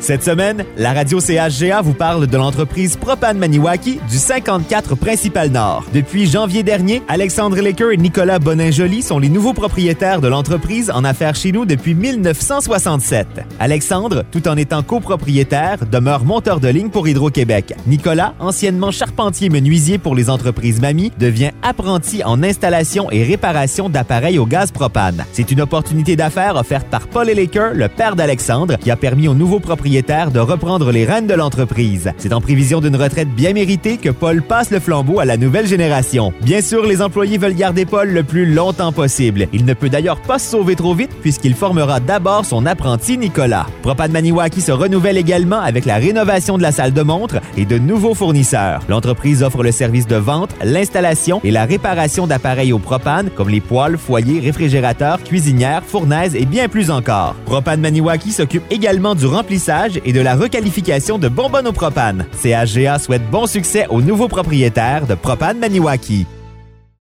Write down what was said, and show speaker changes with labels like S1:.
S1: Cette semaine, la radio CHGA vous parle de l'entreprise Propane Maniwaki du 54 Principal Nord. Depuis janvier dernier, Alexandre Laker et Nicolas Bonin-Joly sont les nouveaux propriétaires de l'entreprise en affaires chez nous depuis 1967. Alexandre, tout en étant copropriétaire, demeure monteur de ligne pour Hydro-Québec. Nicolas, anciennement charpentier menuisier pour les entreprises Mamie, devient apprenti en installation et réparation d'appareils au gaz propane. C'est une opportunité d'affaires offerte par Paul Laker, le père d'Alexandre, qui a permis aux nouveaux propriétaires de reprendre les rênes de l'entreprise. C'est en prévision d'une retraite bien méritée que Paul passe le flambeau à la nouvelle génération. Bien sûr, les employés veulent garder Paul le plus longtemps possible. Il ne peut d'ailleurs pas se sauver trop vite puisqu'il formera d'abord son apprenti Nicolas. Propane Maniwaki se renouvelle également avec la rénovation de la salle de montre et de nouveaux fournisseurs. L'entreprise offre le service de vente, l'installation et la réparation d'appareils au propane comme les poêles, foyers, réfrigérateurs, cuisinières, fournaises et bien plus encore. Propane Maniwaki s'occupe également du remplissage et de la requalification de bonbonnes au propane. CHGA souhaite bon succès aux nouveaux propriétaires de Propane Maniwaki.